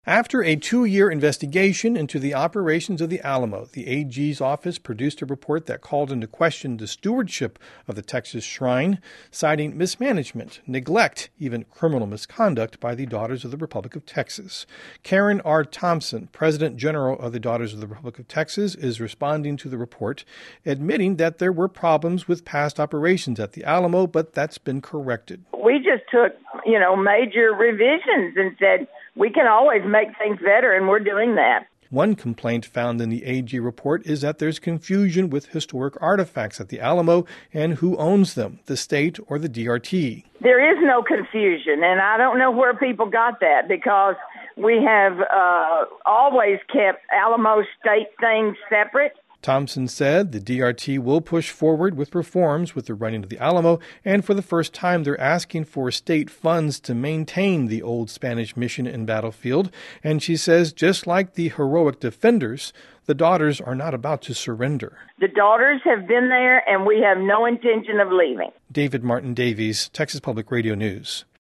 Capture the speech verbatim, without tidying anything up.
After a two-year investigation into the operations of the Alamo, the A G's office produced a report that called into question the stewardship of the Texas Shrine, citing mismanagement, neglect, even criminal misconduct by the Daughters of the Republic of Texas. Karen R. Thompson, President General of the Daughters of the Republic of Texas, is responding to the report, admitting that there were problems with past operations at the Alamo, but that's been corrected. We just took, you know, major revisions and said, we can always make things better, and we're doing that. One complaint found in the A G report is that there's confusion with historic artifacts at the Alamo and who owns them, the state or the D R T. There is no confusion, and I don't know where people got that, because we have uh, always kept Alamo state things separate. Thompson said the D R T will push forward with reforms with the running of the Alamo, and for the first time they're asking for state funds to maintain the old Spanish mission and battlefield. And she says, just like the heroic defenders, the Daughters are not about to surrender. The Daughters have been there, and we have no intention of leaving. David Martin Davies, Texas Public Radio News.